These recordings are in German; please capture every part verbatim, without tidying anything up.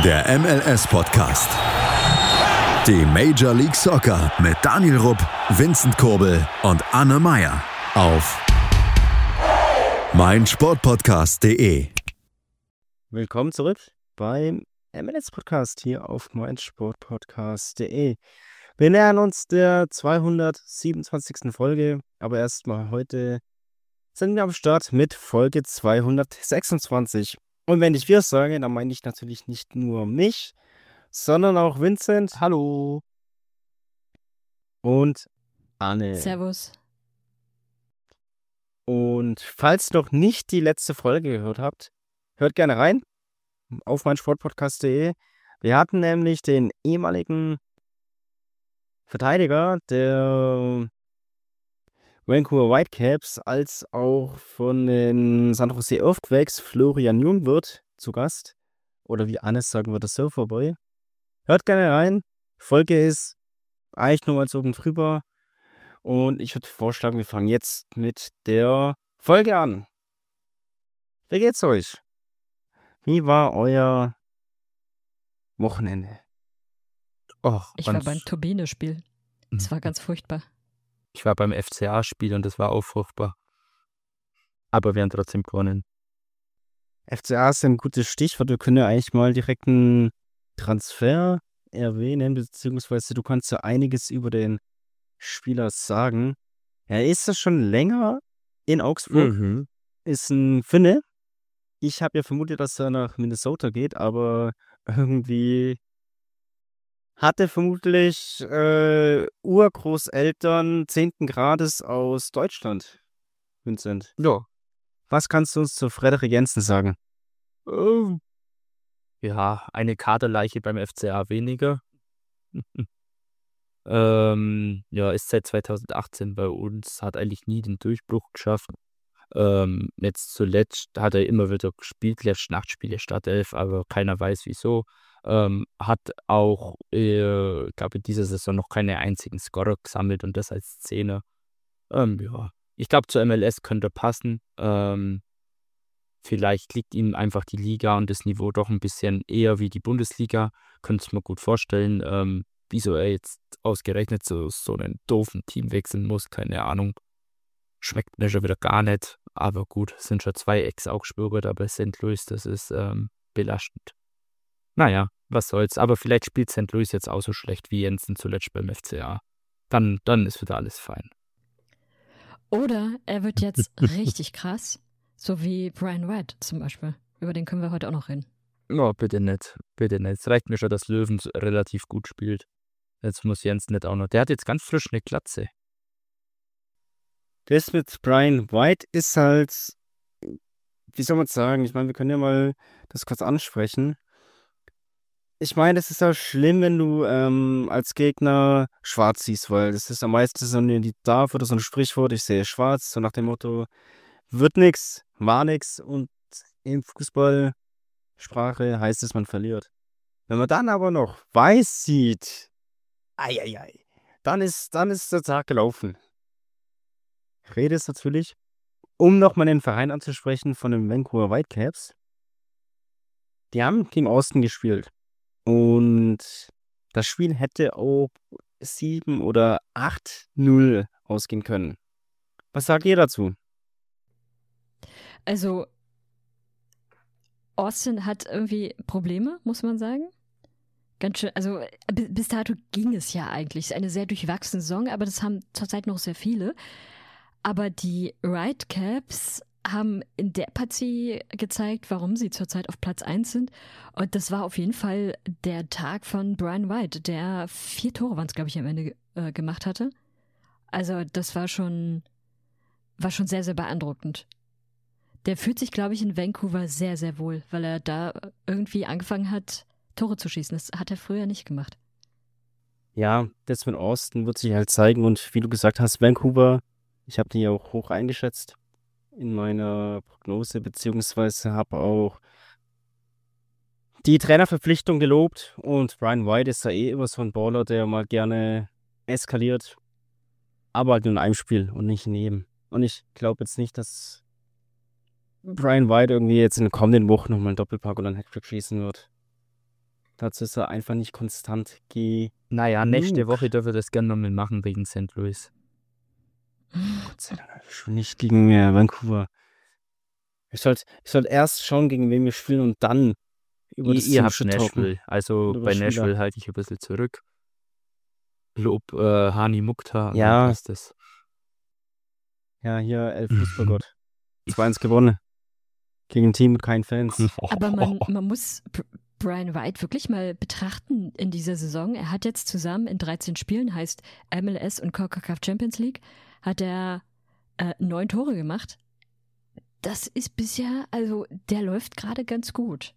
Der M L S-Podcast. Die Major League Soccer mit Daniel Rupp, Vincent Kurbel und Anne Meyer auf meinsportpodcast punkt de. Willkommen zurück beim M L S-Podcast hier auf meinsportpodcast punkt de. Wir nähern uns der zweihundertsiebenundzwanzigsten Folge, aber erstmal heute sind wir am Start mit Folge zweihundertsechsundzwanzig. Und wenn ich wir sage, dann meine ich natürlich nicht nur mich, sondern auch Vincent. Hallo. Und Anne. Servus. Und falls noch nicht die letzte Folge gehört habt, hört gerne rein auf meinsportpodcast punkt de. Wir hatten nämlich den ehemaligen Verteidiger der Vancouver Whitecaps als auch von den San Jose Earthquakes, Florian Jungwirth, zu Gast. Oder wie Anne sagen würde, Surferboy. Hört gerne rein. Folge ist eigentlich nur mal so oben drüber. Und ich würde vorschlagen, wir fangen jetzt mit der Folge an. Wie geht's euch? Wie war euer Wochenende? Och, Ich war ganz- beim Turbine-Spiel. Es war ganz furchtbar. Ich war beim F C A-Spiel und das war auch furchtbar. Aber wir haben trotzdem gewonnen. F C A ist ein gutes Stichwort. Wir können ja eigentlich mal direkt einen Transfer erwähnen, beziehungsweise du kannst ja einiges über den Spieler sagen. Er ist ja schon länger in Augsburg, Mhm. ist ein Finne. Ich habe ja vermutet, dass er nach Minnesota geht, aber irgendwie hat er vermutlich äh, Urgroßeltern zehnten Grades aus Deutschland, Vincent. Ja. Was kannst du uns zu Frederik Jensen sagen? Oh. Ja, eine Kaderleiche beim F C A weniger. ähm, ja, ist seit zweitausendachtzehn bei uns, hat eigentlich nie den Durchbruch geschafft. Ähm, jetzt zuletzt hat er immer wieder gespielt, lässt Nachtspiele Startelf, aber keiner weiß wieso. Ähm, hat auch, äh, glaube ich, diese Saison noch keine einzigen Scorer gesammelt und das als Zehner. Ähm, ja, ich glaube, zur M L S könnte er passen. Ähm, vielleicht liegt ihm einfach die Liga und das Niveau doch ein bisschen eher wie die Bundesliga. Könnte ich mir gut vorstellen. Ähm, wieso er jetzt ausgerechnet zu so einem doofen Team wechseln muss, keine Ahnung. Schmeckt mir schon wieder gar nicht. Aber gut, es sind schon zwei Ex-Augsburger da bei Sankt Louis. Das ist ähm, belastend. Naja, was soll's. Aber vielleicht spielt Sankt Louis jetzt auch so schlecht wie Jensen zuletzt beim F C A. Dann, dann ist wieder alles fein. Oder er wird jetzt richtig krass, so wie Brian White zum Beispiel. Über den können wir heute auch noch reden. Oh, bitte nicht. Bitte nicht. Es reicht mir schon, dass Löwen so relativ gut spielt. Jetzt muss Jensen nicht auch noch. Der hat jetzt ganz frisch eine Glatze. Das mit Brian White ist halt, wie soll man sagen, ich meine, wir können ja mal das kurz ansprechen. Ich meine, es ist ja schlimm, wenn du ähm, als Gegner schwarz siehst, weil das ist am meisten so eine die Tafel oder so ein Sprichwort, ich sehe schwarz, so nach dem Motto, wird nix, war nix und in Fußballsprache heißt es, man verliert. Wenn man dann aber noch weiß sieht, eieiei, dann ist, dann ist der Tag gelaufen. Ich rede es natürlich, um nochmal den Verein anzusprechen von den Vancouver Whitecaps. Die haben gegen Austin gespielt. Und das Spiel hätte auch sieben oder acht null ausgehen können. Was sagt ihr dazu? Also, Austin hat irgendwie Probleme, muss man sagen. Ganz schön, also bis, bis dato ging es ja eigentlich. Es ist eine sehr durchwachsene Saison, aber das haben zurzeit noch sehr viele. Aber die Whitecaps haben in der Partie gezeigt, warum sie zurzeit auf Platz eins sind. Und das war auf jeden Fall der Tag von Brian White, der vier Tore waren es, glaube ich, am Ende äh, gemacht hatte. Also das war schon, war schon sehr, sehr beeindruckend. Der fühlt sich, glaube ich, in Vancouver sehr, sehr wohl, weil er da irgendwie angefangen hat, Tore zu schießen. Das hat er früher nicht gemacht. Ja, das mit Austin wird sich halt zeigen. Und wie du gesagt hast, Vancouver, ich habe die ja auch hoch eingeschätzt in meiner Prognose, beziehungsweise habe auch die Trainerverpflichtung gelobt. Und Brian White ist ja eh immer so ein Baller, der mal gerne eskaliert. Aber halt nur in einem Spiel und nicht in jedem. Und ich glaube jetzt nicht, dass Brian White irgendwie jetzt in den kommenden Wochen nochmal einen Doppelpack oder einen Hattrick schießen wird. Dazu ist er einfach nicht konstant genug. Naja, nächste Woche dürfen wir das gerne nochmal machen wegen Sankt Louis. Gott sei Dank schon nicht gegen äh, Vancouver. Ich sollte ich sollt erst schauen, gegen wen wir spielen und dann über das Ihr, ihr Team habt shit talken. Nashville, also Und über bei Spieler. Nashville halte ich ein bisschen zurück. Lob äh, Hani Mukhtar, Ja. dann passt das. Ja, hier El Fußballgott. zwei eins gewonnen. Gegen ein Team mit keinen Fans. Aber man, man muss Br- Brian White wirklich mal betrachten in dieser Saison. Er hat jetzt zusammen in dreizehn Spielen, heißt M L S und CONCACAF Champions League, hat er äh, neun Tore gemacht. Das ist bisher, also der läuft gerade ganz gut.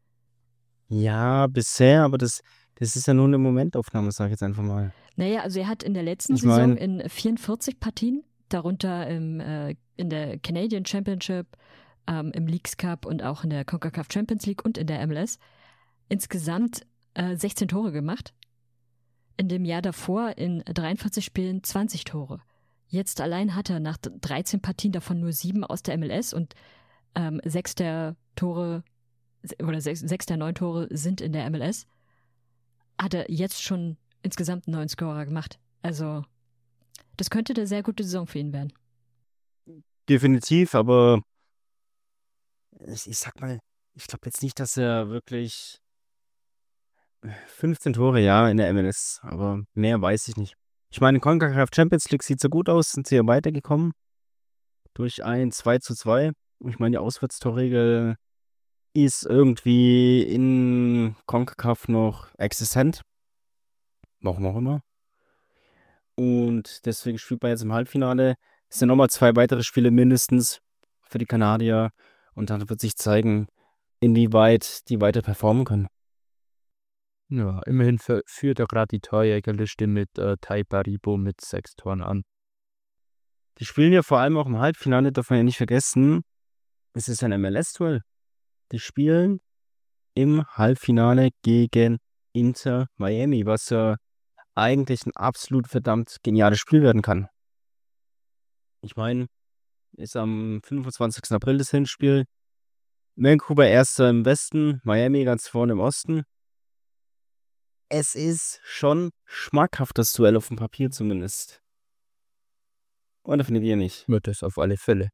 Ja, bisher, aber das, das ist ja nur eine Momentaufnahme, sag ich jetzt einfach mal. Naja, also er hat in der letzten Ich Saison mein- in vierundvierzig Partien, darunter im, äh, in der Canadian Championship, ähm, im Leagues Cup und auch in der CONCACAF Champions League und in der M L S, insgesamt äh, sechzehn Tore gemacht. In dem Jahr davor in dreiundvierzig Spielen zwanzig Tore. Jetzt allein hat er nach dreizehn Partien davon nur sieben aus der M L S und ähm, sechs der Tore oder sechs, sechs der neun Tore sind in der M L S. Hat er jetzt schon insgesamt einen neuen Scorer gemacht. Also das könnte eine sehr gute Saison für ihn werden. Definitiv, aber ich, ich sag mal, ich glaube jetzt nicht, dass er wirklich fünfzehn Tore, ja, in der M L S, aber mehr weiß ich nicht. Ich meine, CONCACAF Champions League sieht so gut aus, sind sie ja weitergekommen. Durch ein zwei zu zwei. Ich meine, die Auswärtstorregel ist irgendwie in CONCACAF noch existent. Warum auch immer. Und deswegen spielt man jetzt im Halbfinale. Es sind nochmal zwei weitere Spiele mindestens für die Kanadier. Und dann wird sich zeigen, inwieweit die weiter performen können. Ja, immerhin für, führt er gerade die Torjägerliste mit äh, Tai Paribo mit sechs Toren an. Die spielen ja vor allem auch im Halbfinale, darf man ja nicht vergessen. Es ist ein M L S-Duell. Die spielen im Halbfinale gegen Inter Miami, was ja eigentlich ein absolut verdammt geniales Spiel werden kann. Ich meine, ist am fünfundzwanzigsten April das Hinspiel. Vancouver erster im Westen, Miami ganz vorne im Osten. Es ist schon schmackhaft, das Duell auf dem Papier zumindest. Oder findet ihr nicht? Wird es auf alle Fälle.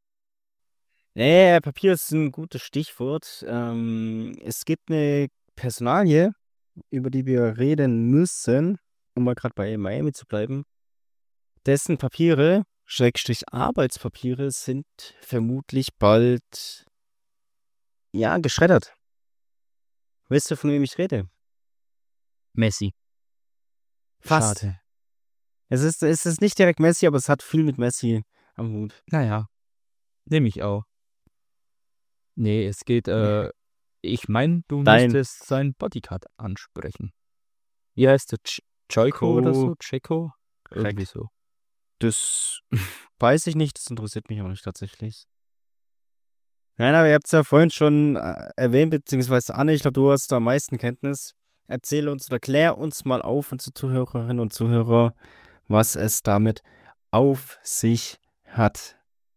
Nee, Papier ist ein gutes Stichwort. Ähm, es gibt eine Personalie, über die wir reden müssen, um mal gerade bei Miami zu bleiben. Dessen Papiere, Schrägstrich Arbeitspapiere, sind vermutlich bald, ja, geschreddert. Wisst ihr, von wem ich rede? Messi. Fast. Schade. Es ist, es ist nicht direkt Messi, aber es hat viel mit Messi am Hut. Naja, nehme ich auch. Nee, es geht, äh, ich meine, du Nein. müsstest seinen Bodyguard ansprechen. Wie heißt der? Ch- Choiko oder so? Checo? Irgendwie so. Das weiß ich nicht, das interessiert mich auch nicht tatsächlich. Nein, aber ihr habt es ja vorhin schon äh, erwähnt, beziehungsweise Anne, ich glaube, du hast da am meisten Kenntnis. Erzähle uns oder klär uns mal auf, unsere Zuhörerinnen und Zuhörer, was es damit auf sich hat.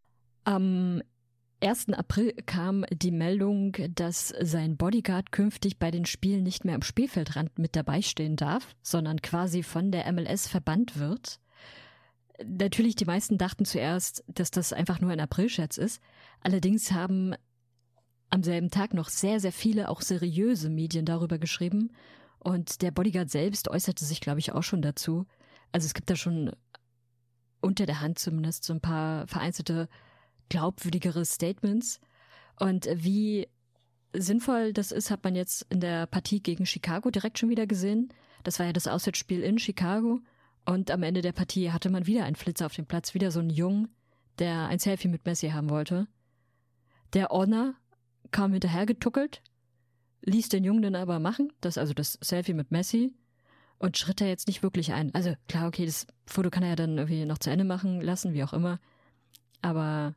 Am ersten April kam die Meldung, dass sein Bodyguard künftig bei den Spielen nicht mehr am Spielfeldrand mit dabei stehen darf, sondern quasi von der M L S verbannt wird. Natürlich, die meisten dachten zuerst, dass das einfach nur ein Aprilscherz ist. Allerdings haben am selben Tag noch sehr, sehr viele, auch seriöse Medien darüber geschrieben. Und der Bodyguard selbst äußerte sich, glaube ich, auch schon dazu. Also es gibt da schon unter der Hand zumindest so ein paar vereinzelte glaubwürdigere Statements. Und wie sinnvoll das ist, hat man jetzt in der Partie gegen Chicago direkt schon wieder gesehen. Das war ja das Auswärtsspiel in Chicago. Und am Ende der Partie hatte man wieder einen Flitzer auf dem Platz, wieder so einen Jungen, der ein Selfie mit Messi haben wollte. Der Ordner kam hinterher getuckelt, ließ den Jungen dann aber machen, das also das Selfie mit Messi, und schritt da jetzt nicht wirklich ein. Also klar, okay, das Foto kann er ja dann irgendwie noch zu Ende machen lassen, wie auch immer. Aber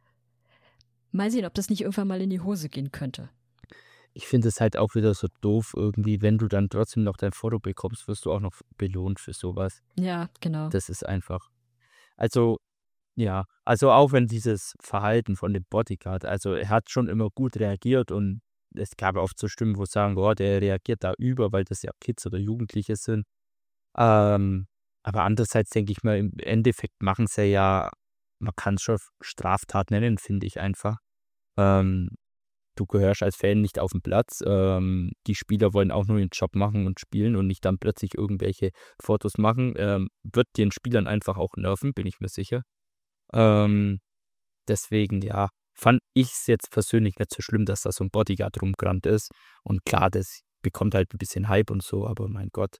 mal sehen, ob das nicht irgendwann mal in die Hose gehen könnte. Ich finde es halt auch wieder so doof irgendwie, wenn du dann trotzdem noch dein Foto bekommst, wirst du auch noch belohnt für sowas. Ja, genau. Das ist einfach. Also, ja, also auch wenn dieses Verhalten von dem Bodyguard, also er hat schon immer gut reagiert und es gab ja oft so Stimmen, wo sagen, oh, der reagiert da über, weil das ja Kids oder Jugendliche sind. Ähm, aber andererseits denke ich mal, im Endeffekt machen sie ja, man kann es schon Straftat nennen, finde ich einfach. Ähm, du gehörst als Fan nicht auf den Platz. Ähm, die Spieler wollen auch nur ihren Job machen und spielen und nicht dann plötzlich irgendwelche Fotos machen. Ähm, wird den Spielern einfach auch nerven, bin ich mir sicher. Ähm, deswegen, ja, fand ich es jetzt persönlich nicht so schlimm, dass da so ein Bodyguard rumgerannt ist. Und klar, das bekommt halt ein bisschen Hype und so, aber mein Gott.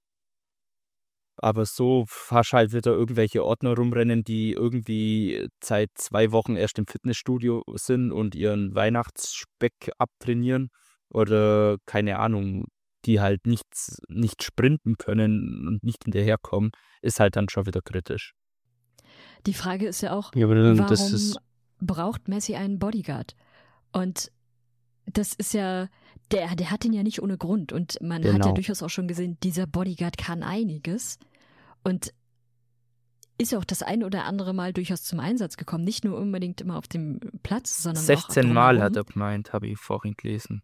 Aber so hast halt wieder irgendwelche Ordner rumrennen, die irgendwie seit zwei Wochen erst im Fitnessstudio sind und ihren Weihnachtsspeck abtrainieren oder keine Ahnung, die halt nichts, nicht sprinten können und nicht hinterherkommen, ist halt dann schon wieder kritisch. Die Frage ist ja auch, Ja, aber dann, das warum ist, braucht Messi einen Bodyguard? Und das ist ja, der, der hat ihn ja nicht ohne Grund. Und man hat ja Genau. durchaus auch schon gesehen, dieser Bodyguard kann einiges. Und ist ja auch das ein oder andere Mal durchaus zum Einsatz gekommen. Nicht nur unbedingt immer auf dem Platz, sondern auch sechzehn Mal drumherum. hat er gemeint, habe ich vorhin gelesen.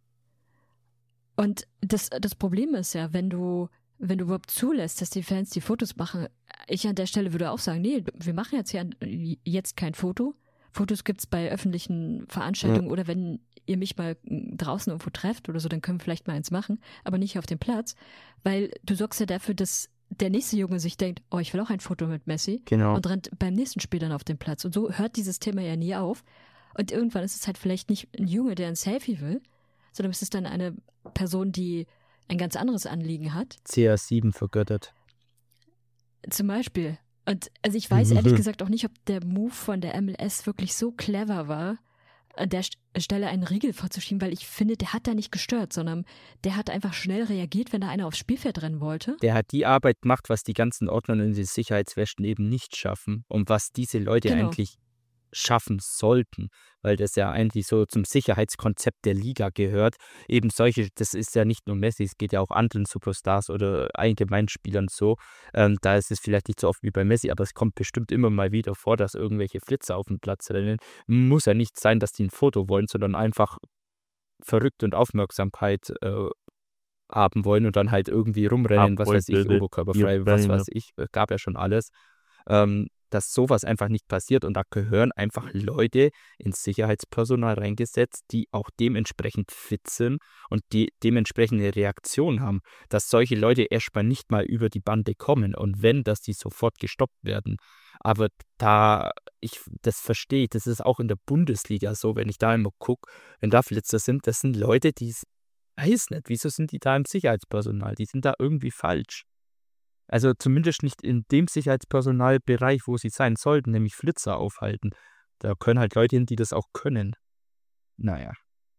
Und das, das Problem ist ja, wenn du, wenn du überhaupt zulässt, dass die Fans die Fotos machen, ich an der Stelle würde auch sagen, nee, wir machen jetzt hier jetzt kein Foto. Fotos gibt es bei öffentlichen Veranstaltungen oder wenn ihr mich mal draußen irgendwo trefft oder so, dann können wir vielleicht mal eins machen, aber nicht auf dem Platz, weil du sorgst ja dafür, dass der nächste Junge sich denkt, oh, ich will auch ein Foto mit Messi Genau. und rennt beim nächsten Spiel dann auf den Platz. Und so hört dieses Thema ja nie auf. Und irgendwann ist es halt vielleicht nicht ein Junge, der ein Selfie will, sondern es ist dann eine Person, die ein ganz anderes Anliegen hat. C R sieben vergöttert. Zum Beispiel. Und also ich weiß ehrlich gesagt auch nicht, ob der Move von der M L S wirklich so clever war, an der St- Stelle einen Riegel vorzuschieben, weil ich finde, der hat da nicht gestört, sondern der hat einfach schnell reagiert, wenn da einer aufs Spielfeld rennen wollte. Der hat die Arbeit gemacht, was die ganzen Ordner in den Sicherheitswäschen eben nicht schaffen und was diese Leute Genau. eigentlich schaffen sollten, weil das ja eigentlich so zum Sicherheitskonzept der Liga gehört. Eben solche, das ist ja nicht nur Messi, es geht ja auch anderen Superstars oder Allgemeinspielern so. Ähm, da ist es vielleicht nicht so oft wie bei Messi, aber es kommt bestimmt immer mal wieder vor, dass irgendwelche Flitzer auf dem Platz rennen. Muss ja nicht sein, dass die ein Foto wollen, sondern einfach verrückt und Aufmerksamkeit äh, haben wollen und dann halt irgendwie rumrennen, was weiß ich, Abrollbilder, oberkörperfrei, was weiß ich, äh, gab ja schon alles. Ähm, dass sowas einfach nicht passiert und da gehören einfach Leute ins Sicherheitspersonal reingesetzt, die auch dementsprechend fit sind und die dementsprechende Reaktion haben, dass solche Leute erstmal nicht mal über die Bande kommen und wenn, dass die sofort gestoppt werden. Aber da, ich, das verstehe ich, das ist auch in der Bundesliga so, wenn ich da immer gucke, wenn da Flitzer sind, das sind Leute, die, weiß nicht, wieso sind die da im Sicherheitspersonal? Die sind da irgendwie falsch. Also zumindest nicht in dem Sicherheitspersonalbereich, wo sie sein sollten, nämlich Flitzer aufhalten. Da können halt Leute hin, die das auch können. Naja.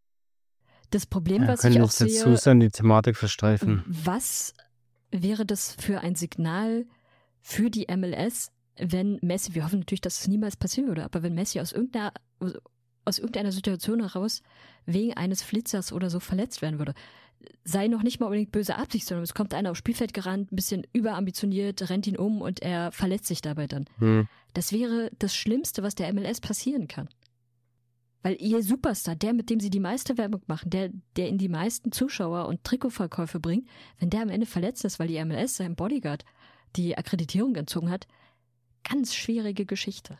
Das Problem, ja, was können ich auch jetzt nicht sehe, zu sehr die Thematik verstreifen. was wäre das für ein Signal für die M L S, wenn Messi, wir hoffen natürlich, dass es niemals passieren würde, aber wenn Messi aus irgendeiner, aus irgendeiner Situation heraus wegen eines Flitzers oder so verletzt werden würde, sei noch nicht mal unbedingt böse Absicht, sondern es kommt einer aufs Spielfeld gerannt, ein bisschen überambitioniert, rennt ihn um und er verletzt sich dabei dann. Hm. Das wäre das Schlimmste, was der M L S passieren kann. Weil ihr Superstar, der, mit dem sie die meiste Werbung machen, der, der in die meisten Zuschauer und Trikotverkäufe bringt, wenn der am Ende verletzt ist, weil die M L S seinem Bodyguard die Akkreditierung entzogen hat, ganz schwierige Geschichte.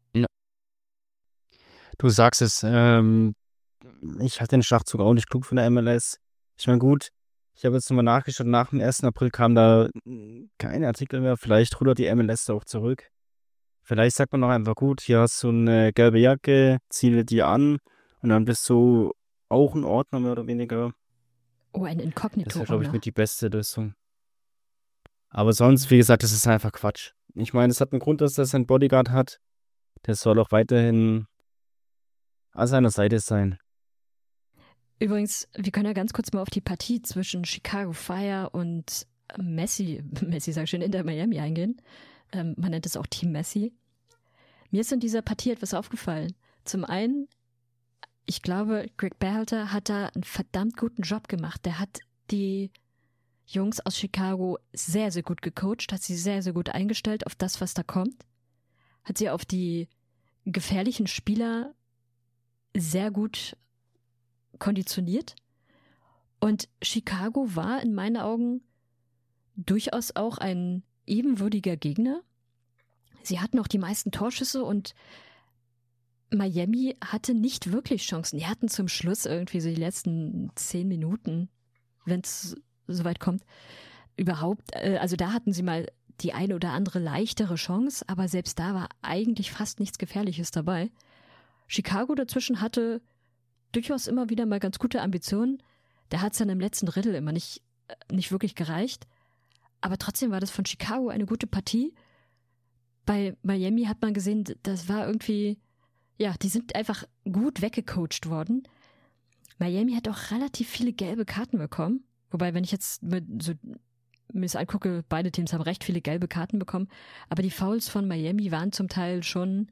Du sagst es, ähm, ich halte den Schachzug auch nicht klug von der M L S. Ich meine, gut, ich habe jetzt nochmal nachgeschaut, nach dem ersten April kam da mm, keine Artikel mehr. Vielleicht rudert die M L S da auch zurück. Vielleicht sagt man noch einfach, gut, hier hast du eine gelbe Jacke, ziele die an und dann bist du auch ein Ordner mehr oder weniger. Oh, ein Das Inkognito. wäre, glaube ich, mit die beste Lösung. Aber sonst, wie gesagt, das ist einfach Quatsch. Ich meine, es hat einen Grund, dass das ein Bodyguard hat. Der soll auch weiterhin an seiner Seite sein. Übrigens, wir können ja ganz kurz mal auf die Partie zwischen Chicago Fire und Messi, Messi sag ich schon, Inter Miami eingehen. Ähm, man nennt es auch Team Messi. Mir ist in dieser Partie etwas aufgefallen. Zum einen, ich glaube, Greg Berhalter hat da einen verdammt guten Job gemacht. Der hat die Jungs aus Chicago sehr, sehr gut gecoacht, hat sie sehr, sehr gut eingestellt auf das, was da kommt. Hat sie auf die gefährlichen Spieler sehr gut konditioniert Und Chicago war in meinen Augen durchaus auch ein ebenwürdiger Gegner. Sie hatten auch die meisten Torschüsse und Miami hatte nicht wirklich Chancen. Die hatten zum Schluss irgendwie so die letzten zehn Minuten, wenn es soweit kommt, überhaupt, äh, also da hatten sie mal die eine oder andere leichtere Chance, aber selbst da war eigentlich fast nichts Gefährliches dabei. Chicago dazwischen hatte durchaus immer wieder mal ganz gute Ambitionen. Da hat es dann im letzten Drittel immer nicht, nicht wirklich gereicht. Aber trotzdem war das von Chicago eine gute Partie. Bei Miami hat man gesehen, das war irgendwie, ja, die sind einfach gut weggecoacht worden. Miami hat auch relativ viele gelbe Karten bekommen. Wobei, wenn ich jetzt mit so mir das angucke, beide Teams haben recht viele gelbe Karten bekommen. Aber die Fouls von Miami waren zum Teil schon,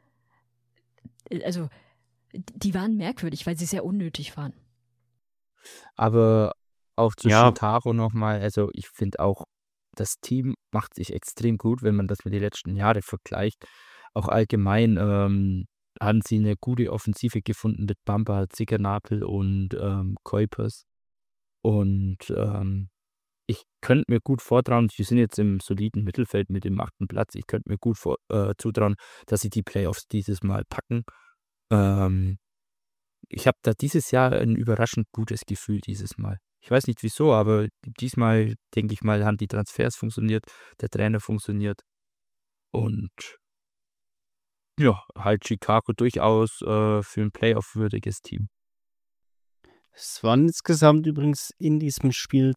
also die waren merkwürdig, weil sie sehr unnötig waren. Aber auch zu Ja. Chicago nochmal, also ich finde auch, das Team macht sich extrem gut, wenn man das mit den letzten Jahren vergleicht. Auch allgemein ähm, haben sie eine gute Offensive gefunden mit Bamba, Zickernapel und ähm, Kuipers. Und ähm, ich könnte mir gut vortrauen, sie sind jetzt im soliden Mittelfeld mit dem achten Platz, ich könnte mir gut vor, äh, zutrauen, dass sie die Playoffs dieses Mal packen. Ähm, ich habe da dieses Jahr ein überraschend gutes Gefühl dieses Mal. Ich weiß nicht wieso, aber diesmal, denke ich mal, haben die Transfers funktioniert, der Trainer funktioniert. Und ja, halt Chicago durchaus äh, für ein Playoff-würdiges Team. Es waren insgesamt übrigens in diesem Spiel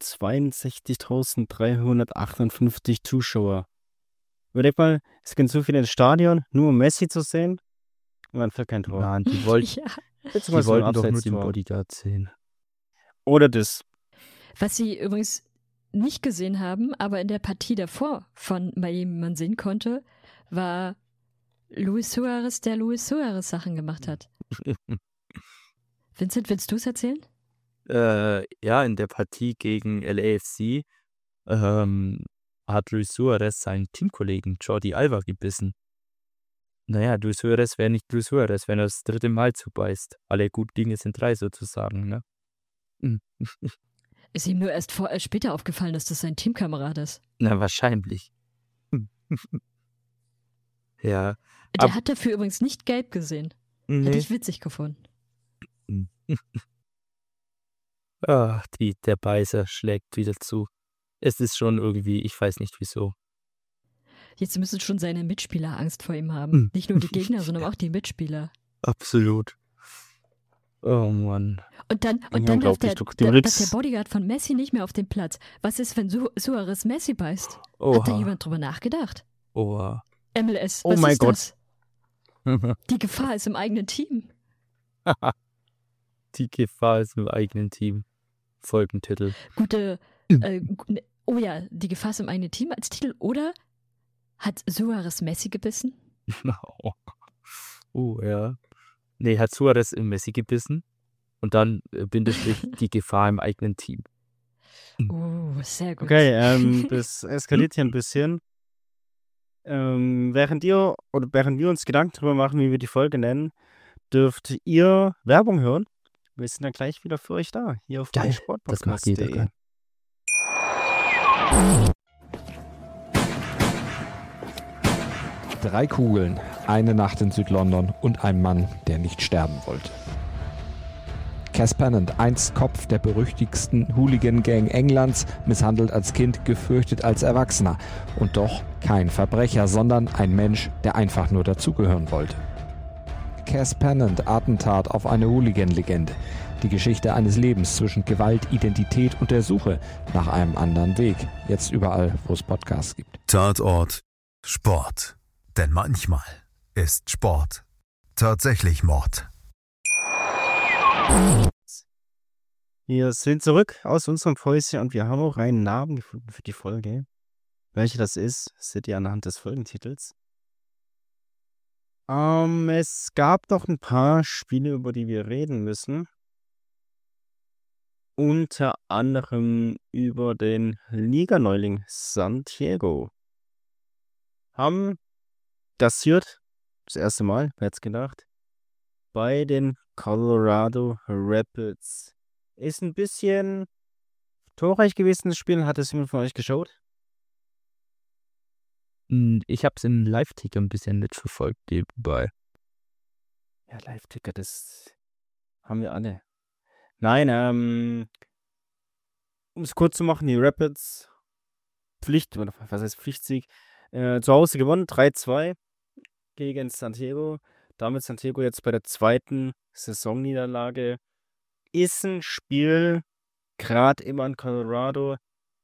zweiundsechzigtausenddreihundertachtundfünfzig Zuschauer. Überleg mal, es gehen so viele ins Stadion, nur um Messi zu sehen. Und dann fällt kein Tor. Nein, die, wollt, Ja. Beziehungsweise die wollten ein doch nur den Abseitstor. Bodyguard sehen. Oder das. Was sie übrigens nicht gesehen haben, aber in der Partie davor von Miami man sehen konnte, war Luis Suarez, der Luis Suarez Sachen gemacht hat. Vincent, willst du es erzählen? äh, ja, in der Partie gegen L A F C ähm, hat Luis Suarez seinen Teamkollegen Jordi Alba gebissen. Naja, Luis Suarez wäre nicht Luis Suarez, wenn er das dritte Mal zubeißt. Alle guten Dinge sind drei sozusagen, ne? Ist ihm nur erst vor, äh, später aufgefallen, dass das sein Teamkamerad ist. Na, wahrscheinlich. Ja. Der Ab- hat dafür übrigens nicht gelb gesehen. Hätte Nee. ich witzig gefunden. Ah, die, der Beißer schlägt wieder zu. Es ist schon irgendwie, ich weiß nicht wieso. Jetzt müssen schon seine Mitspieler Angst vor ihm haben. Hm. Nicht nur die Gegner, sondern auch die Mitspieler. Absolut. Oh Mann. Und dann, und Ja, dann darf der, unglaublich. Du- du da, kriegst- darf der Bodyguard von Messi nicht mehr auf den Platz. Was ist, wenn Su Suarez Messi beißt? Hat da Oha. jemand drüber nachgedacht? Oha. M L S, Oh was mein ist Gott. das? Die Gefahr ist im eigenen Team. Die Gefahr ist im eigenen Team. Folgentitel. Gute, äh, gu- ne- oh ja, die Gefahr ist im eigenen Team als Titel. Oder hat Suarez Messi gebissen? Oh, ja. Nee, hat Suarez im Messi gebissen. Und dann äh, Bindestrich die Gefahr im eigenen Team. Oh, sehr gut. Okay, ähm, das eskaliert hier ein bisschen. Ähm, während ihr oder während wir uns Gedanken darüber machen, wie wir die Folge nennen, dürft ihr Werbung hören. Wir sind dann gleich wieder für euch da, hier auf Geil, das mag jeder meinsportpodcast punkt de. gern. Drei Kugeln, eine Nacht in Südlondon und ein Mann, der nicht sterben wollte. Cass Pennant, einst Kopf der berüchtigsten Hooligan-Gang Englands, misshandelt als Kind, gefürchtet als Erwachsener. Und doch kein Verbrecher, sondern ein Mensch, der einfach nur dazugehören wollte. Cass Pennant, Attentat auf eine Hooligan-Legende. Die Geschichte eines Lebens zwischen Gewalt, Identität und der Suche nach einem anderen Weg. Jetzt überall, wo es Podcasts gibt. Tatort Sport. Denn manchmal ist Sport tatsächlich Mord. Wir sind zurück aus unserem Päuschen und wir haben auch einen Namen gefunden für die Folge. Welcher das ist, seht ihr anhand des Folgentitels. Ähm, es gab noch ein paar Spiele, über die wir reden müssen. Unter anderem über den Liganeuling San Diego. Haben kassiert, das erste Mal, wer hätte es gedacht, bei den Colorado Rapids. Ist ein bisschen torreich gewesen, das Spiel. Hat es jemand von euch geschaut? Hm, Ich habe es im Live-Ticker ein bisschen mitverfolgt nebenbei. Ja, Live-Ticker, das haben wir alle. Nein, ähm, um es kurz zu machen, die Rapids, Pflicht, oder was heißt Pflichtsieg, äh, zu Hause gewonnen, drei zwei gegen San Diego. Damit San Diego jetzt bei der zweiten Saisonniederlage. Ist ein Spiel, gerade immer in Colorado,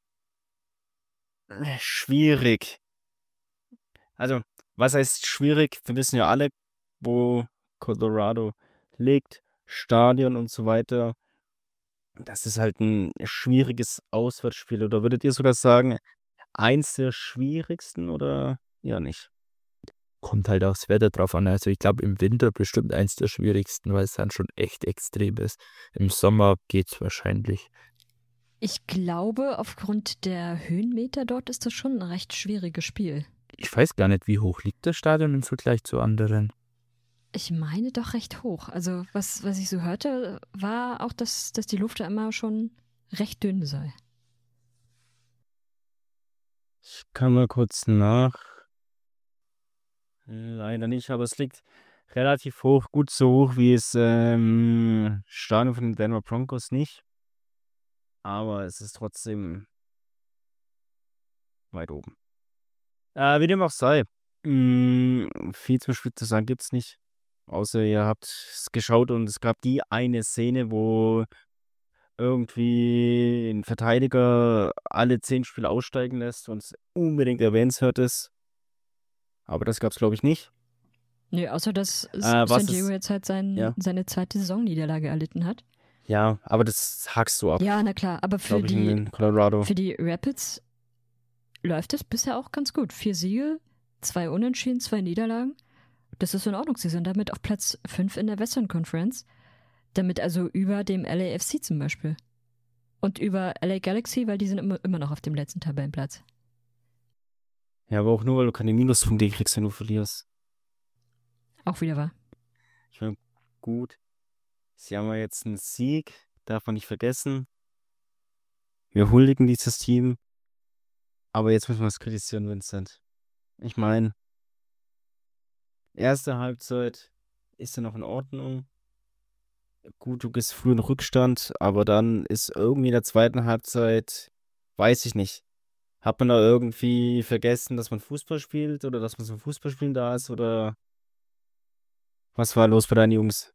äh, schwierig. Also, was heißt schwierig? Wir wissen ja alle, wo Colorado liegt, Stadion und so weiter. Das ist halt ein schwieriges Auswärtsspiel. Oder würdet ihr sogar sagen, eins der schwierigsten oder ja nicht? Kommt halt aufs Wetter drauf an. Also ich glaube im Winter bestimmt eins der schwierigsten, weil es dann schon echt extrem ist. Im Sommer geht's wahrscheinlich. Ich glaube, aufgrund der Höhenmeter dort ist das schon ein recht schwieriges Spiel. Ich weiß gar nicht, wie hoch liegt das Stadion im Vergleich zu anderen. Ich meine doch recht hoch. Also was, was ich so hörte, war auch, dass, dass die Luft da immer schon recht dünn sei. Ich kann mal kurz nach. Leider nicht, aber es liegt relativ hoch, gut so hoch wie es ähm, Stadion von den Denver Broncos nicht. Aber es ist trotzdem weit oben. Äh, wie dem auch sei. Mh, viel zum Spiel zu sagen gibt's nicht. Außer ihr habt es geschaut und es gab die eine Szene, wo irgendwie ein Verteidiger alle zehn Spiele aussteigen lässt und es unbedingt erwähnenswert ist. Aber das gab's, glaube ich, nicht. Nö, außer dass S- Äh, was San Diego ist. jetzt halt sein, Ja. seine zweite Saisonniederlage erlitten hat. Ja, aber das hackst du ab, Ja, na klar, aber für glaube ich, in die, den Colorado. für die Rapids läuft es bisher auch ganz gut. Vier Siege, zwei Unentschieden, zwei Niederlagen. Das ist in Ordnung. Sie sind damit auf Platz fünf in der Western Conference. Damit also über dem L A F C zum Beispiel. Und über L A Galaxy, weil die sind immer, immer noch auf dem letzten Tabellenplatz. Ja, aber auch nur, weil du keine Minuspunkte kriegst, wenn du verlierst. Auch wieder wahr. Ich meine, gut. Sie haben ja jetzt einen Sieg, darf man nicht vergessen. Wir huldigen dieses Team. Aber jetzt müssen wir es kritisieren, Vincent. Ich meine, erste Halbzeit ist ja noch in Ordnung. Gut, du gehst früh in Rückstand, aber dann ist irgendwie in der zweiten Halbzeit, weiß ich nicht. Hat man da irgendwie vergessen, dass man Fußball spielt oder dass man zum Fußballspielen da ist oder was war los bei deinen Jungs?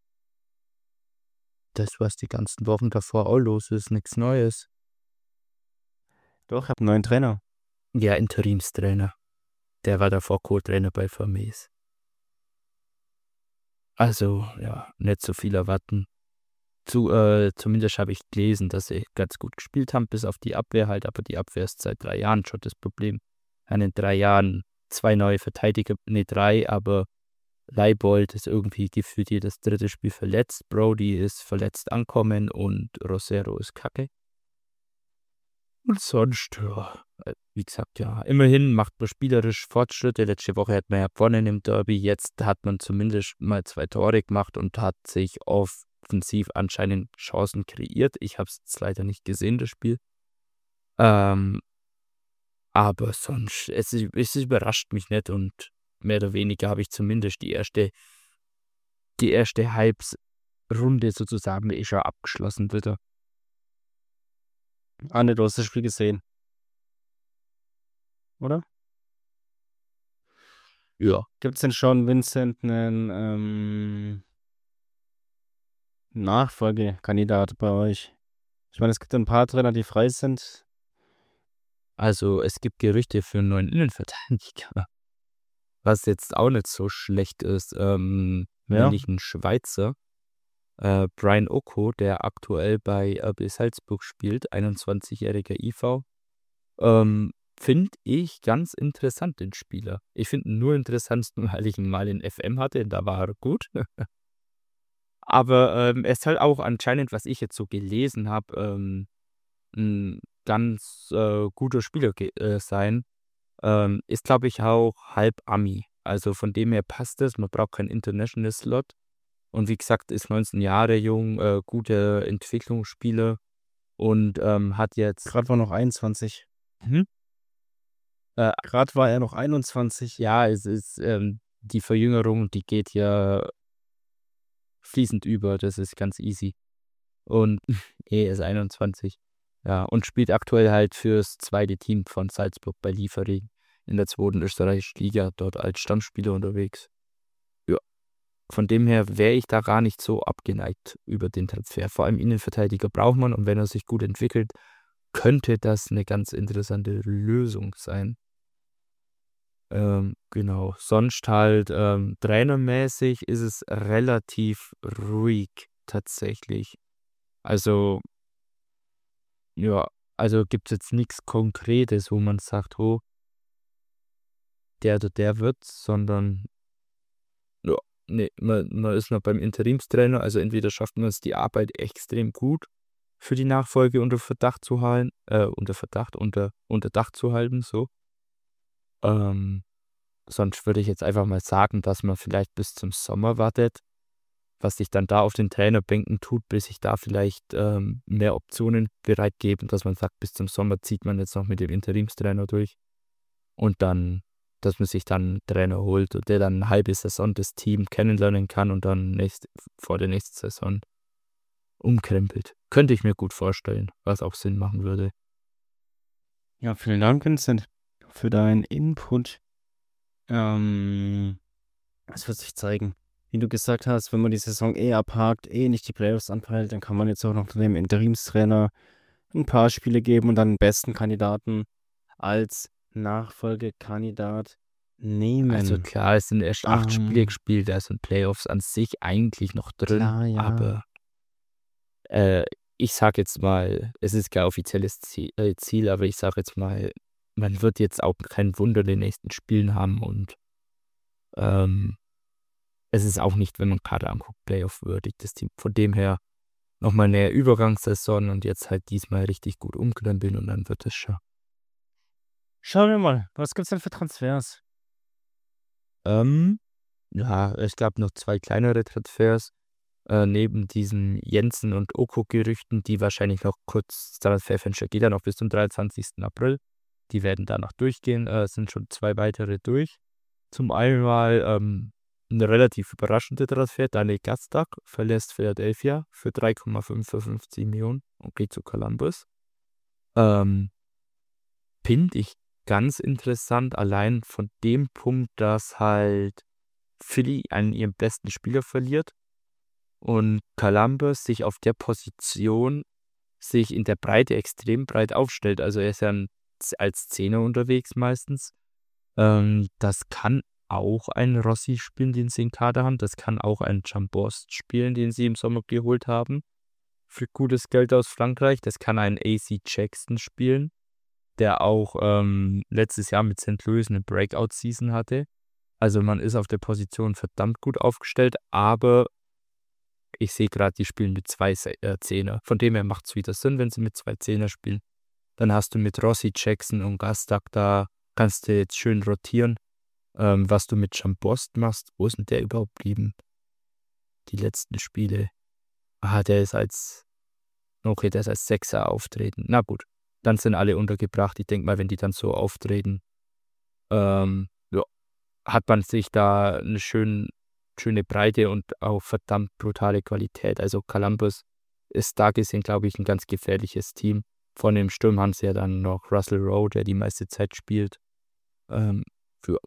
Das, was die ganzen Wochen davor auch los ist, nichts Neues. Doch, ich habe einen neuen Trainer. Ja, Interimstrainer. Der war davor Co-Trainer bei Vermees. Also, ja, nicht so viel erwarten. Zu, äh, zumindest habe ich gelesen, dass sie ganz gut gespielt haben, bis auf die Abwehr halt, aber die Abwehr ist seit drei Jahren schon das Problem. In den drei Jahren zwei neue Verteidiger, ne, drei, aber Leibold ist irgendwie gefühlt jedes dritte Spiel verletzt, Brody ist verletzt ankommen und Rosero ist kacke. Und sonst, ja, äh, wie gesagt, ja, immerhin macht man spielerisch Fortschritte. Letzte Woche hat man ja gewonnen im Derby, jetzt hat man zumindest mal zwei Tore gemacht und hat sich offensiv anscheinend Chancen kreiert. Ich habe es jetzt leider nicht gesehen, das Spiel. Ähm, aber sonst, es, ist- es überrascht mich nicht und mehr oder weniger habe ich zumindest die erste, die erste Halbrunde sozusagen eh schon abgeschlossen wieder. Anne, du hast das Spiel gesehen, oder? Ja. Gibt es denn schon, Vincent, einen ähm, Nachfolgekandidat bei euch? Ich meine, es gibt ein paar Trainer, die frei sind. Also es gibt Gerüchte für einen neuen Innenverteidiger, was jetzt auch nicht so schlecht ist, ähm, Ja. nämlich ein Schweizer, äh, Brian Oko, der aktuell bei R B Salzburg spielt, einundzwanzigjähriger I V. Ähm, finde ich ganz interessant, den Spieler. Ich finde ihn nur interessant, weil ich ihn mal in F M hatte, da war er gut. Aber ähm, er ist halt auch anscheinend, was ich jetzt so gelesen habe, ähm, ein ganz äh, guter Spieler ge- äh, sein. Ähm, ist, glaube ich, auch halb Ami. Also von dem her passt es. Man braucht keinen International Slot. Und wie gesagt, ist neunzehn Jahre jung, äh, gute Entwicklungsspieler und ähm, hat jetzt. Gerade war noch einundzwanzig. Hm? Äh, Gerade war er noch einundzwanzig. ja, es ist ähm, die Verjüngerung, die geht ja fließend über, das ist ganz easy. Und er ist einundzwanzig. Ja, und spielt aktuell halt fürs zweite Team von Salzburg bei Liefering in der zweiten österreichischen Liga, dort als Stammspieler unterwegs. Ja, von dem her wäre ich da gar nicht so abgeneigt über den Transfer. Vor allem Innenverteidiger braucht man und wenn er sich gut entwickelt, könnte das eine ganz interessante Lösung sein. Ähm, genau. Sonst halt ähm, trainermäßig ist es relativ ruhig tatsächlich. Also, ja, also gibt es jetzt nichts Konkretes, wo man sagt, oh, der oder der wird, sondern ja, nee, man, man ist noch beim Interimstrainer, also entweder schafft man es, die Arbeit extrem gut für die Nachfolge unter Verdacht zu halten, äh, unter Verdacht, unter, unter Dach zu halten, so. Ähm, sonst würde ich jetzt einfach mal sagen, dass man vielleicht bis zum Sommer wartet, was sich dann da auf den Trainerbänken tut, bis sich da vielleicht ähm, mehr Optionen bereitgeben, dass man sagt, bis zum Sommer zieht man jetzt noch mit dem Interimstrainer durch und dann, dass man sich dann einen Trainer holt und der dann eine halbe Saison das Team kennenlernen kann und dann nächst, vor der nächsten Saison umkrempelt. Könnte ich mir gut vorstellen, was auch Sinn machen würde. Ja, vielen Dank, Vincent, für deinen Input. Ähm, es wird sich zeigen. Wie du gesagt hast, wenn man die Saison eh abhakt, eh nicht die Playoffs anpeilt, dann kann man jetzt auch noch dem Interimstrainer ein paar Spiele geben und dann den besten Kandidaten als Nachfolgekandidat nehmen. Also klar, es sind erst acht Ähm, Spiele gespielt, da sind Playoffs an sich eigentlich noch drin, Klar, ja. aber äh, ich sag jetzt mal, es ist kein offizielles Ziel, äh, Ziel, aber ich sag jetzt mal, man wird jetzt auch kein Wunder in den nächsten Spielen haben und ähm, es ist auch nicht, wenn man gerade anguckt, Playoff-würdig, das Team. Von dem her nochmal eine Übergangssaison und jetzt halt diesmal richtig gut umkrempeln und dann wird es schon. Schauen wir mal, was gibt's denn für Transfers? Ähm, ja, ich glaube noch zwei kleinere Transfers. Äh, neben diesen Jensen und Oko-Gerüchten, die wahrscheinlich noch kurz, das Transferfenster geht ja noch bis zum dreiundzwanzigsten April. Die werden danach durchgehen, äh, sind schon zwei weitere durch. Zum einen mal ähm, eine relativ überraschende Transfer. Daniel Gazdag verlässt Philadelphia für drei Komma fünfundfünfzig Millionen und geht zu Columbus. Ähm, Finde ich ganz interessant, allein von dem Punkt, dass halt Philly einen ihren besten Spieler verliert und Columbus sich auf der Position sich in der Breite extrem breit aufstellt. Also er ist ja ein, als Zehner unterwegs meistens. Ähm, das kann auch ein Rossi spielen, den sie im Kader haben. Das kann auch ein Jambost spielen, den sie im Sommer geholt haben. Für gutes Geld aus Frankreich. Das kann ein A C Jackson spielen, der auch ähm, letztes Jahr mit Saint Louis eine Breakout-Season hatte. Also man ist auf der Position verdammt gut aufgestellt, aber ich sehe gerade, die spielen mit zwei äh, Zehner. Von dem her macht es wieder Sinn, wenn sie mit zwei Zehner spielen. Dann hast du mit Rossi, Jackson und Gazdag da, kannst du jetzt schön rotieren. Ähm, was du mit Jambost machst, wo ist denn der überhaupt geblieben? Die letzten Spiele. Ah, der ist als, okay, der ist als Sechser auftreten. Na gut, dann sind alle untergebracht. Ich denke mal, wenn die dann so auftreten, ähm, ja, hat man sich da eine schön, schöne Breite und auch verdammt brutale Qualität. Also Columbus ist da gesehen, glaube ich, ein ganz gefährliches Team. Von dem Sturm haben sie ja dann noch Russell Rowe, der die meiste Zeit spielt. Ähm, für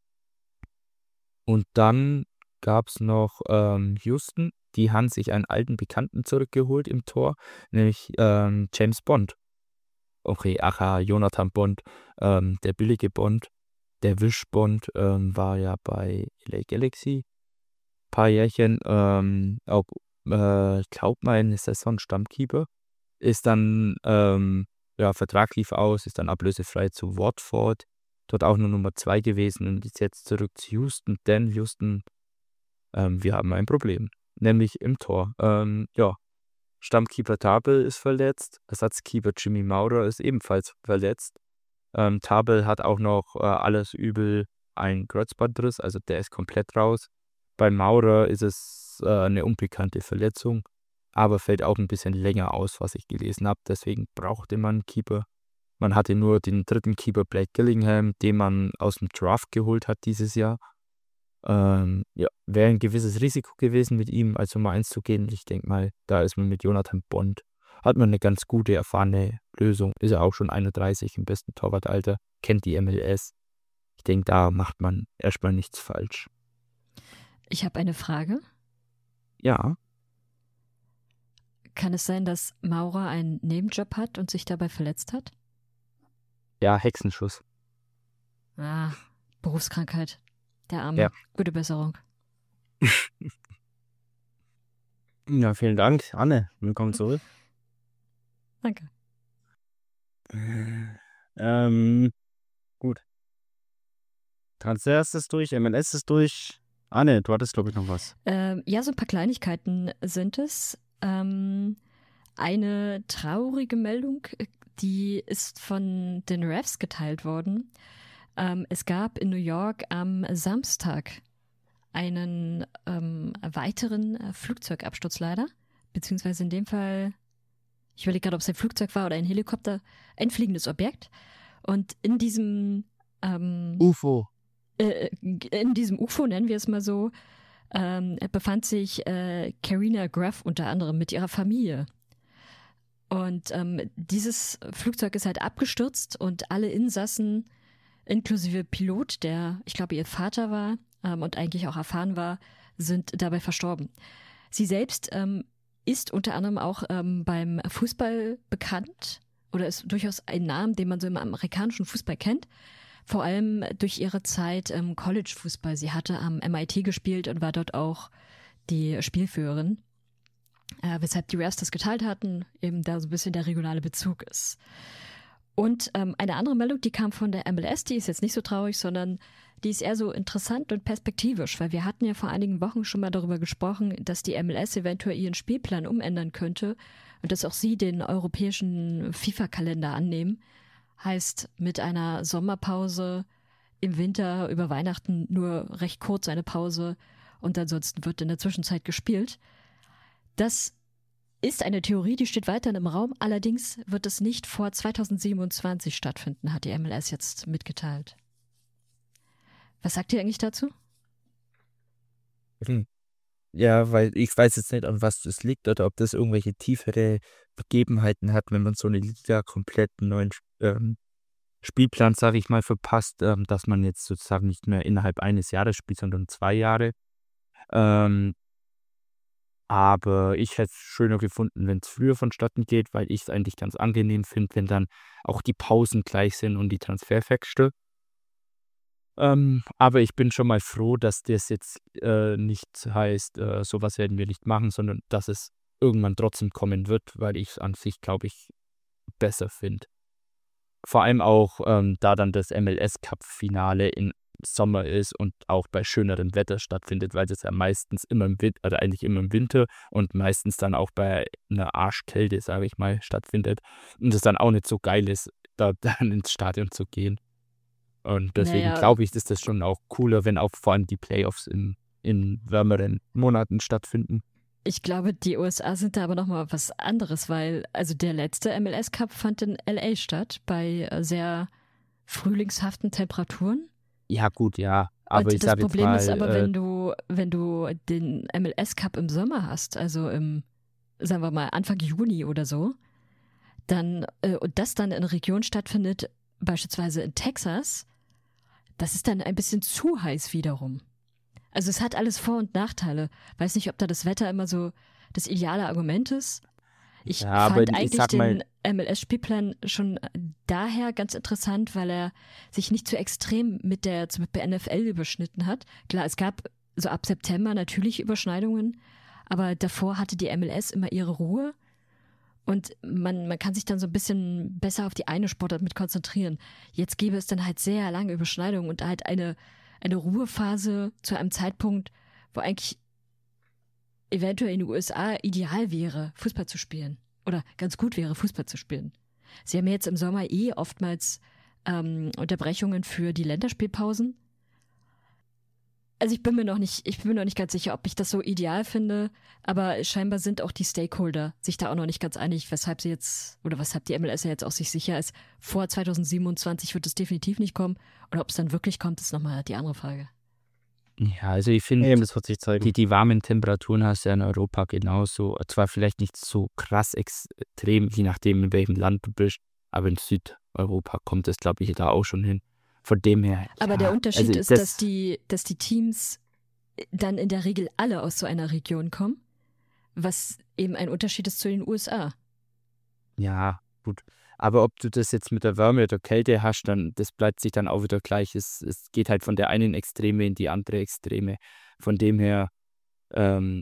Und dann gab es noch ähm, Houston, die haben sich einen alten Bekannten zurückgeholt im Tor, nämlich ähm, James Bond. Okay, ach, Jonathan Bond, ähm, der billige Bond, der Wish-Bond ähm, war ja bei L A Galaxy ein paar Jährchen, ähm, auch, äh, ich glaube mal, eine Saison Stammkeeper, ist dann, ähm, ja, Vertrag lief aus, ist dann ablösefrei zu Watford, dort auch nur Nummer zwei gewesen und ist jetzt zurück zu Houston, denn Houston, ähm, wir haben ein Problem, nämlich im Tor. Ähm, ja, Stammkeeper Tabel ist verletzt, Ersatzkeeper Jimmy Maurer ist ebenfalls verletzt. Ähm, Tabel hat auch noch äh, alles übel ein Kreuzbandriss, also der ist komplett raus. Bei Maurer ist es ist äh, eine unbekannte Verletzung, aber fällt auch ein bisschen länger aus, was ich gelesen habe. Deswegen brauchte man einen Keeper. Man hatte nur den dritten Keeper Blake Gillingham, den man aus dem Draft geholt hat dieses Jahr. Ähm, ja, wäre ein gewisses Risiko gewesen, mit ihm als Nummer eins zu gehen. Ich denke mal, da ist man mit Jonathan Bond, hat man eine ganz gute, erfahrene Lösung. Ist ja auch schon einunddreißig, im besten Torwartalter, kennt die M L S. Ich denke, da macht man erstmal nichts falsch. Ich habe eine Frage. Ja, Kann es sein, dass Maurer einen Nebenjob hat und sich dabei verletzt hat? ja, Hexenschuss. Ah, Berufskrankheit. Der Arme. Ja. Gute Besserung. Ja, vielen Dank. Anne, willkommen zurück. Danke. Ähm, gut. Transfers ist durch, M L S ist durch. Anne, du hattest, glaube ich, noch was. Ähm, ja, so ein paar Kleinigkeiten sind es. Ähm, eine traurige Meldung, äh, die ist von den Refs geteilt worden. Ähm, es gab in New York am Samstag einen ähm, weiteren äh, Flugzeugabsturz leider, beziehungsweise in dem Fall, ich überlege gerade, ob es ein Flugzeug war oder ein Helikopter, ein fliegendes Objekt. Und in diesem ähm, U F O. äh, in diesem U F O, nennen wir es mal so, ähm, befand sich äh, Karina Graff unter anderem mit ihrer Familie. Und ähm, dieses Flugzeug ist halt abgestürzt und alle Insassen, inklusive Pilot, der, ich glaube, ihr Vater war ähm, und eigentlich auch erfahren war, sind dabei verstorben. Sie selbst ähm, ist unter anderem auch ähm, beim Fußball bekannt oder ist durchaus ein Name, den man so im amerikanischen Fußball kennt. Vor allem durch ihre Zeit im College-Fußball. Sie hatte am M I T gespielt und war dort auch die Spielführerin. Äh, weshalb die Refs das geteilt hatten, eben da so ein bisschen der regionale Bezug ist. Und ähm, eine andere Meldung, die kam von der M L S, die ist jetzt nicht so traurig, sondern die ist eher so interessant und perspektivisch, weil wir hatten ja vor einigen Wochen schon mal darüber gesprochen, dass die M L S eventuell ihren Spielplan umändern könnte und dass auch sie den europäischen FIFA-Kalender annehmen. Heißt, mit einer Sommerpause im Winter über Weihnachten nur recht kurz eine Pause und ansonsten wird in der Zwischenzeit gespielt. Das ist eine Theorie, die steht weiterhin im Raum. Allerdings wird es nicht vor zweitausendsiebenundzwanzig stattfinden, hat die M L S jetzt mitgeteilt. Was sagt ihr eigentlich dazu? Hm. Ja, weil ich weiß jetzt nicht, an was das liegt oder ob das irgendwelche tiefere Begebenheiten hat, wenn man so eine Liga komplett einen neuen ähm, Spielplan, sage ich mal, verpasst, ähm, dass man jetzt sozusagen nicht mehr innerhalb eines Jahres spielt, sondern zwei Jahre. Ähm, aber ich hätte es schöner gefunden, wenn es früher vonstatten geht, weil ich es eigentlich ganz angenehm finde, wenn dann auch die Pausen gleich sind und die Transferfenster. Ähm, aber ich bin schon mal froh, dass das jetzt äh, nicht heißt, äh, sowas werden wir nicht machen, sondern dass es irgendwann trotzdem kommen wird, weil ich es an sich, glaube ich, besser finde. Vor allem auch, ähm, da dann das M L S-Cup-Finale im Sommer ist und auch bei schönerem Wetter stattfindet, weil das ja meistens immer im Winter, oder eigentlich immer im Winter und meistens dann auch bei einer Arschkälte, sage ich mal, stattfindet. Und es dann auch nicht so geil ist, da dann ins Stadion zu gehen. Und deswegen Naja. glaube ich, ist das schon auch cooler, wenn auch vor allem die Playoffs in, in wärmeren Monaten stattfinden. Ich glaube, die U S A sind da aber nochmal was anderes, weil also der letzte M L S-Cup fand in L A statt, bei äh, sehr frühlingshaften Temperaturen. Ja, gut, ja. Aber Und ich das sage jetzt Problem mal, ist aber, äh, wenn du, wenn du den M L S-Cup im Sommer hast, also im, sagen wir mal, Anfang Juni oder so, dann, äh, und das dann in Regionen stattfindet, beispielsweise in Texas, das ist dann ein bisschen zu heiß wiederum. Also es hat alles Vor- und Nachteile. Weiß nicht, ob da das Wetter immer so das ideale Argument ist. Ich Ja, aber fand ich eigentlich sag mal- den M L S-Spielplan schon daher ganz interessant, weil er sich nicht zu extrem mit der zum Beispiel N F L überschnitten hat. Klar, es gab so ab September natürlich Überschneidungen, aber davor hatte die M L S immer ihre Ruhe und man, man kann sich dann so ein bisschen besser auf die eine Sportart mit konzentrieren. Jetzt gäbe es dann halt sehr lange Überschneidungen und halt eine, eine Ruhephase zu einem Zeitpunkt, wo eigentlich eventuell in den U S A ideal wäre, Fußball zu spielen. Oder ganz gut wäre, Fußball zu spielen. Sie haben jetzt im Sommer eh oftmals ähm, Unterbrechungen für die Länderspielpausen. Also ich bin mir noch nicht, ich bin mir noch nicht ganz sicher, ob ich das so ideal finde, aber scheinbar sind auch die Stakeholder sich da auch noch nicht ganz einig, weshalb sie jetzt, oder weshalb die M L S ja jetzt auch sich sicher ist, vor zwanzig siebenundzwanzig wird es definitiv nicht kommen. Und ob es dann wirklich kommt, ist nochmal die andere Frage. Ja, also ich finde, Eben, das wird sich zeigen. die, die warmen Temperaturen hast du ja in Europa genauso. Zwar vielleicht nicht so krass extrem, je nachdem, in welchem Land du bist, aber in Südeuropa kommt es, glaube ich, da auch schon hin. Von dem her. Aber ja, der Unterschied also ist, das, dass die, dass die Teams dann in der Regel alle aus so einer Region kommen, was eben ein Unterschied ist zu den U S A. Ja, gut. Aber ob du das jetzt mit der Wärme oder Kälte hast, dann das bleibt sich dann auch wieder gleich. Es, es geht halt von der einen Extreme in die andere Extreme. Von dem her, ähm,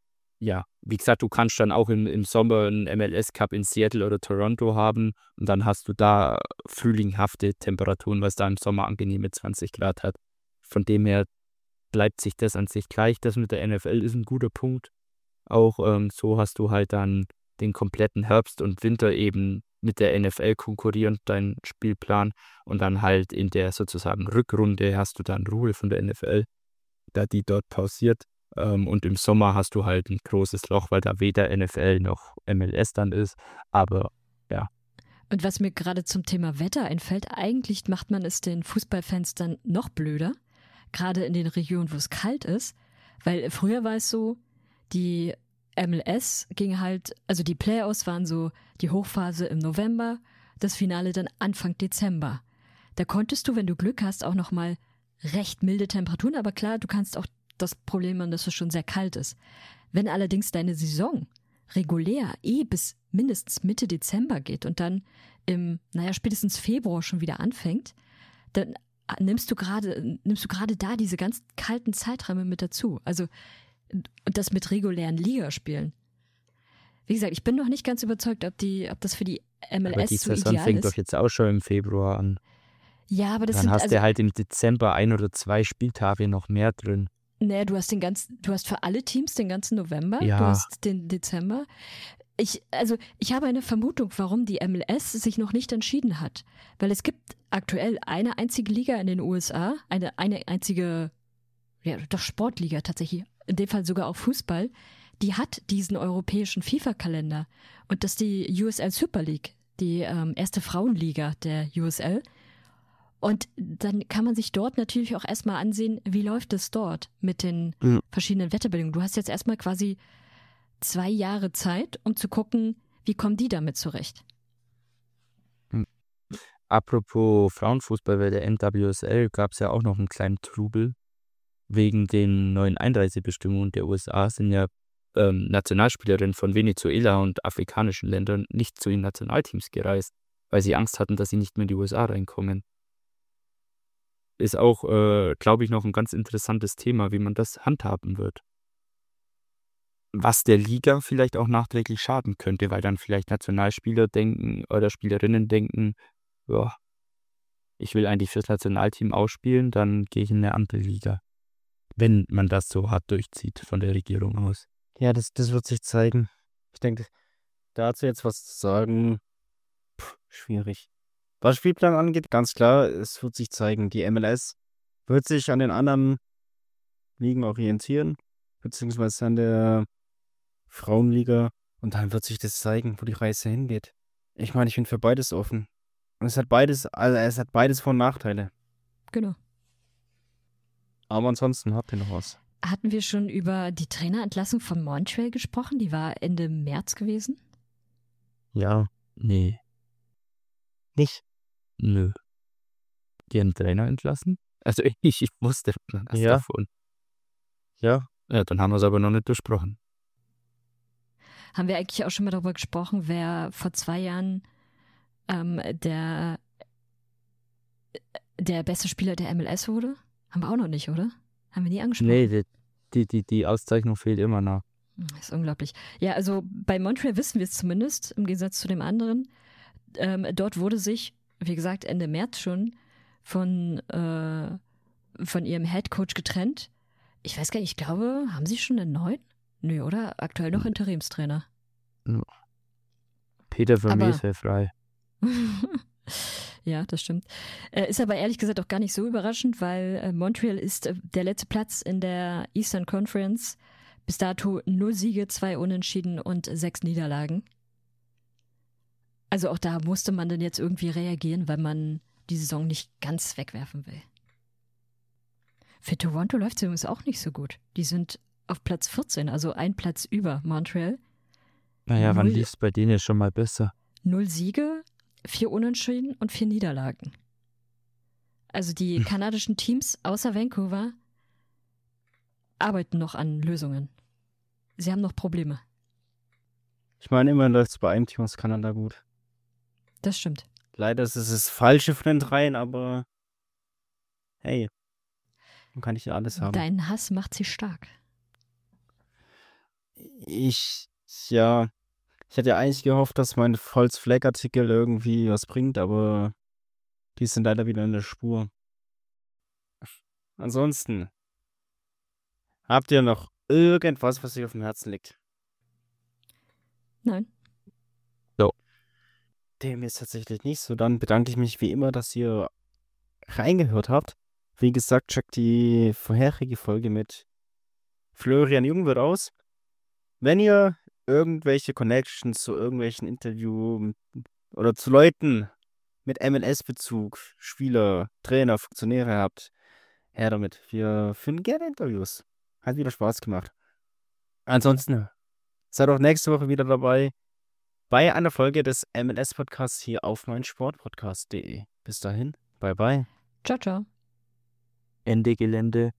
ja, wie gesagt, du kannst dann auch im, im Sommer einen M L S-Cup in Seattle oder Toronto haben und dann hast du da frühlinghafte Temperaturen, was da im Sommer angenehme zwanzig Grad hat. Von dem her bleibt sich das an sich gleich. Das mit der N F L ist ein guter Punkt. Auch ähm, so hast du halt dann den kompletten Herbst und Winter eben mit der N F L konkurrierend, deinen Spielplan. Und dann halt in der sozusagen Rückrunde hast du dann Ruhe von der N F L, da die dort pausiert. Ähm, und im Sommer hast du halt ein großes Loch, weil da weder N F L noch M L S dann ist. Aber ja. Und was mir gerade zum Thema Wetter einfällt, eigentlich macht man es den Fußballfans dann noch blöder, gerade in den Regionen, wo es kalt ist. Weil früher war es so, die M L S ging halt, also die Playoffs waren so die Hochphase im November, das Finale dann Anfang Dezember. Da konntest du, wenn du Glück hast, auch nochmal recht milde Temperaturen, aber klar, du kannst auch das Problem haben, dass es schon sehr kalt ist. Wenn allerdings deine Saison regulär eh bis mindestens Mitte Dezember geht und dann im, naja, spätestens Februar schon wieder anfängt, dann nimmst du gerade, nimmst du gerade da diese ganz kalten Zeiträume mit dazu. Also, und das mit regulären Ligaspielen. Wie gesagt, ich bin noch nicht ganz überzeugt, ob die, ob das für die M L S Aber die so Saison ideal fängt ist. doch jetzt auch schon im Februar an. Ja, aber das Dann sind hast also, du halt im Dezember ein oder zwei Spieltage noch mehr drin. naja, du hast den ganzen, du hast für alle Teams den ganzen November, Ja. du hast den Dezember. Ich, also ich habe eine Vermutung, warum die M L S sich noch nicht entschieden hat. Weil es gibt aktuell eine einzige Liga in den U S A, eine, eine einzige, ja, doch Sportliga tatsächlich, in dem Fall sogar auch Fußball, die hat diesen europäischen FIFA-Kalender. Und das ist die U S L Super League, die ähm, erste Frauenliga der U S L. Und dann kann man sich dort natürlich auch erstmal ansehen, wie läuft es dort mit den Mhm. verschiedenen Wetterbedingungen. Du hast jetzt erstmal quasi zwei Jahre Zeit, um zu gucken, wie kommen die damit zurecht. Apropos Frauenfußball, bei der N W S L gab es ja auch noch einen kleinen Trubel. Wegen den neuen Einreisebestimmungen der U S A sind ja ähm, Nationalspielerinnen von Venezuela und afrikanischen Ländern nicht zu den Nationalteams gereist, weil sie Angst hatten, dass sie nicht mehr in die U S A reinkommen. Ist auch, äh, glaube ich, noch ein ganz interessantes Thema, wie man das handhaben wird. Was der Liga vielleicht auch nachträglich schaden könnte, weil dann vielleicht Nationalspieler denken oder Spielerinnen denken, ja, ich will eigentlich fürs Nationalteam ausspielen, dann gehe ich in eine andere Liga. Wenn man das so hart durchzieht von der Regierung aus. Ja, das, das wird sich zeigen. Ich denke, dazu jetzt was zu sagen, pff, schwierig. Was Spielplan angeht, ganz klar, es wird sich zeigen, die M L S wird sich an den anderen Ligen orientieren, beziehungsweise an der Frauenliga, und dann wird sich das zeigen, wo die Reise hingeht. Ich meine, ich bin für beides offen. Und es hat beides, also es hat beides Vor- und Nachteile. Genau. Aber ansonsten habt ihr noch was. Hatten wir schon über die Trainerentlassung von Montreal gesprochen? Die war Ende März gewesen. Ja, nee, Nicht? nö. Die haben Trainer entlassen? Also ich, ich wusste was Ja. davon. Ja. Ja, dann haben wir es aber noch nicht besprochen. Haben wir eigentlich auch schon mal darüber gesprochen, wer vor zwei Jahren ähm, der, der beste Spieler der M L S wurde? Haben wir auch noch nicht, oder? Haben wir nie angesprochen? Nee, die, die, die, die Auszeichnung fehlt immer noch. Das ist unglaublich. Ja, also bei Montreal wissen wir es zumindest, im Gegensatz zu dem anderen. Ähm, dort wurde sich, wie gesagt, Ende März schon von, äh, von ihrem Headcoach getrennt. Ich weiß gar nicht, ich glaube, haben sie schon einen neuen? Nö, oder? Aktuell noch Interimstrainer. Peter Aber- Vermees wäre frei. Ja, das stimmt. Äh, ist aber ehrlich gesagt auch gar nicht so überraschend, weil äh, Montreal ist äh, der letzte Platz in der Eastern Conference. Bis dato null Siege, zwei Unentschieden und sechs Niederlagen. Also auch da musste man dann jetzt irgendwie reagieren, weil man die Saison nicht ganz wegwerfen will. Für Toronto läuft es übrigens auch nicht so gut. Die sind auf Platz vierzehn, also ein Platz über Montreal. Naja, wann Null- lief es bei denen schon mal besser? Null Siege, vier Unentschieden und vier Niederlagen. Also die kanadischen Teams außer Vancouver arbeiten noch an Lösungen. Sie haben noch Probleme. Ich meine, immerhin läuft es bei einem Team aus Kanada gut. Das stimmt. Leider ist es das Falsche von den dreien, aber hey, man kann nicht alles haben. Dein Hass macht sie stark. Ich, ja, ich hatte ja eigentlich gehofft, dass mein False-Flag-Artikel irgendwie was bringt, aber die sind leider wieder in der Spur. Ansonsten, habt ihr noch irgendwas, was euch auf dem Herzen liegt? Nein. Dem ist tatsächlich nicht so. Dann bedanke ich mich wie immer, dass ihr reingehört habt. Wie gesagt, checkt die vorherige Folge mit Florian Jungwirth aus. Wenn ihr irgendwelche Connections zu irgendwelchen Interviews oder zu Leuten mit M L S-Bezug, Spieler, Trainer, Funktionäre habt, her damit. Wir finden gerne Interviews. Hat wieder Spaß gemacht. Ansonsten seid auch nächste Woche wieder dabei bei einer Folge des M L S-Podcasts hier auf meinsportpodcast punkt de. Bis dahin, bye bye. Ciao, ciao. Ende Gelände.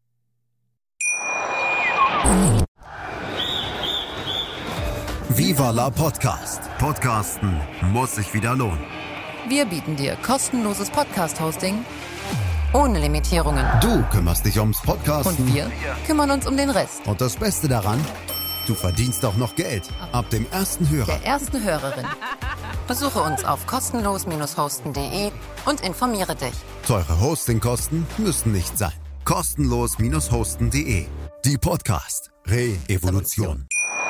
Viva la Podcast. Podcasten muss sich wieder lohnen. Wir bieten dir kostenloses Podcast-Hosting ohne Limitierungen. Du kümmerst dich ums Podcasten. Und wir kümmern uns um den Rest. Und das Beste daran, du verdienst auch noch Geld. Ab dem ersten Hörer. Der ersten Hörerin. Besuche uns auf kostenlos hosten punkt de und informiere dich. Teure Hostingkosten müssen nicht sein. kostenlos hosten punkt de. Die Podcast Re-Evolution.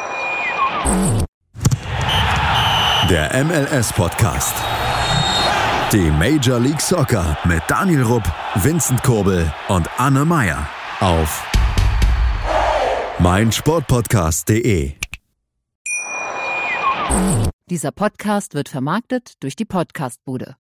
Der M L S-Podcast. Die Major League Soccer mit Daniel Rupp, Vincent Kurbel und Anne Meyer auf meinsportpodcast punkt de. Dieser Podcast wird vermarktet durch die Podcastbude.